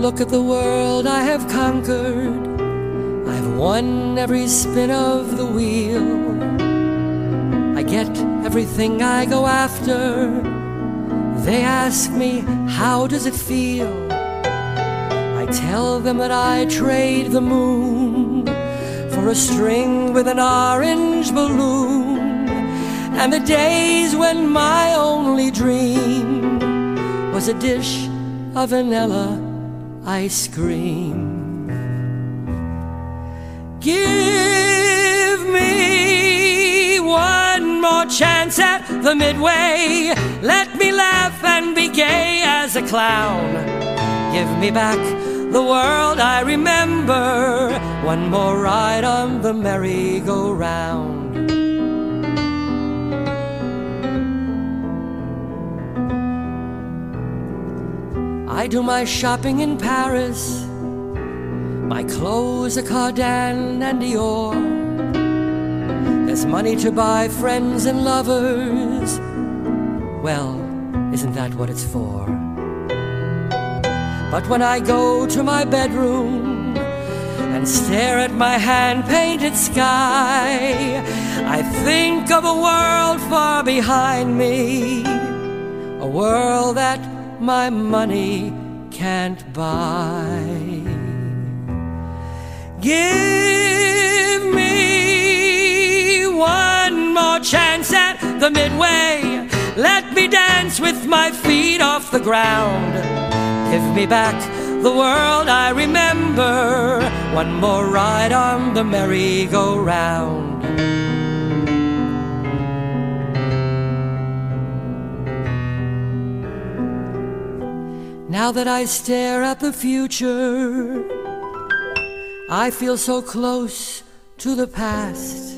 Look at the world I have conquered. I've won every spin of the wheel. I get everything I go after. They ask me, how does it feel? I tell them that I trade the moon for a string with an orange balloon, and the days when my only dream was a dish of vanilla ice cream. Give me one more chance at the Midway. Let me laugh and be gay as a clown. Give me back the world I remember. One more ride on the merry-go-round. I do my shopping in Paris. My clothes are Cardin and Dior. There's money to buy friends and lovers. Well, isn't that what it's for? But when I go to my bedroom and stare at my hand-painted sky, I think of a world far behind me, a world that my money can't buy. Give me one more chance at the Midway. Let me dance with my feet off the ground. Give me back the world I remember. One more ride on the merry-go-round. Now that I stare at the future, I feel so close to the past.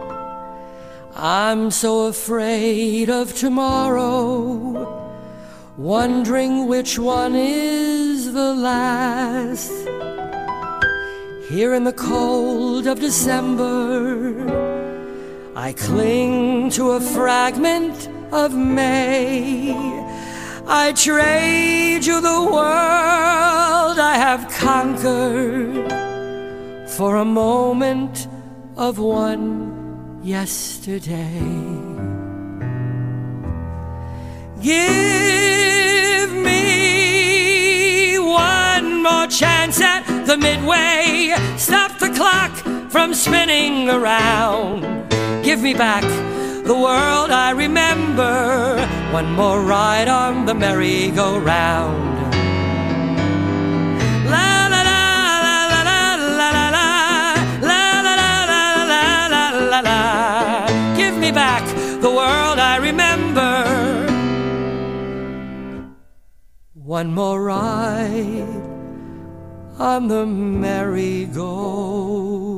I'm so afraid of tomorrow, wondering which one is the last. Here in the cold of December, I cling to a fragment of May. I trade you the world I have conquered for a moment of one yesterday. Give me one more chance at the Midway. Stop the clock from spinning around. Give me back the world I remember. One more ride on the merry-go-round. La la la la la la la la la la la la la. Give me back the world I remember. One more ride on the merry-go-round.